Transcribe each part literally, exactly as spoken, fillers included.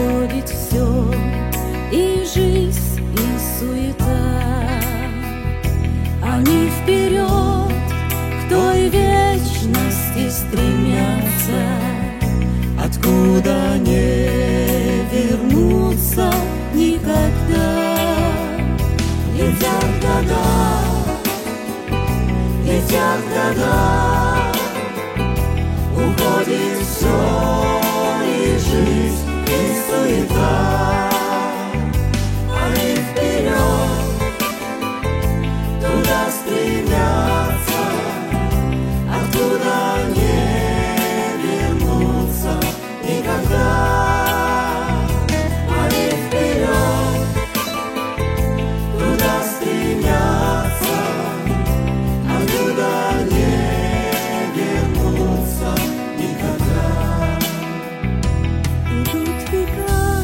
уходит все, и жизнь, и суета. Они вперед к той вечности стремятся, откуда не вернуться никогда. Летят года, летят года, уходит все, и жизнь, и суета. Они вперед туда стремятся, откуда не вернуться никогда. Они вперед туда стремятся, откуда не вернуться никогда. Идут века,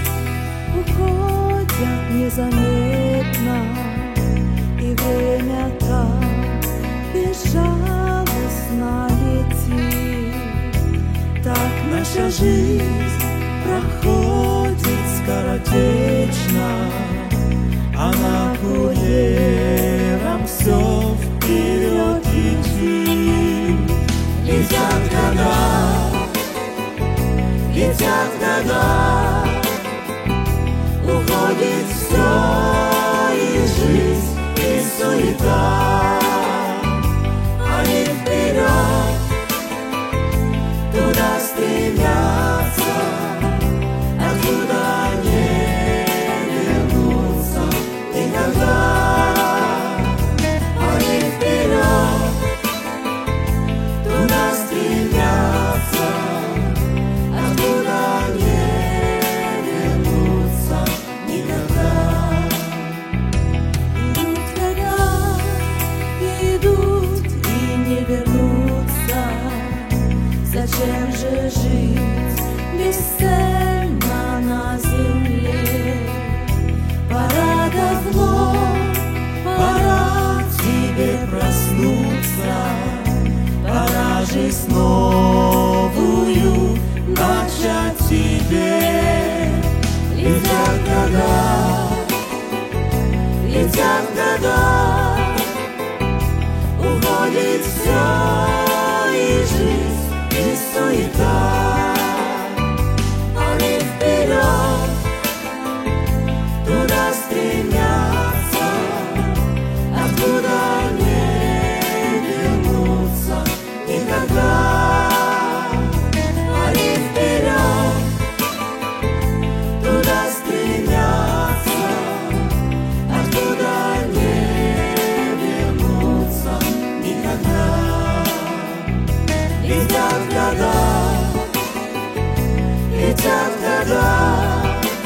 уходят незаметно, и время так безжалостно летит. Так наша жизнь проходит скоротечно, она курьером все вперед летит. Летят года, летят года, уходит все, и жизнь, и суета. Они вперед туда стремятся, откуда не вернуться никогда. Они вперед туда стремятся, откуда не вернуться никогда. Идут года, идут и не вернутся. Зачем же жить бесцельно на земле? Пора давно, пора тебе проснуться, пора жизнь новую начать тебе. Летят года, летят года, уходит все, и жизнь, и суета. Они вперед туда стремятся, откуда не вернуться никогда. Они вперед туда стремятся, откуда не вернуться никогда. Летят года, летят года,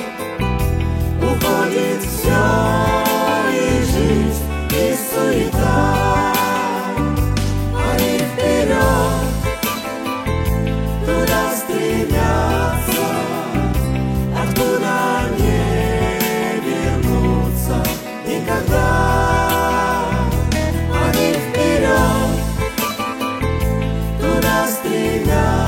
уходит все, и жизнь, и суета. Они вперед туда стремятся, откуда не вернуться никогда. Они вперед туда стремятся,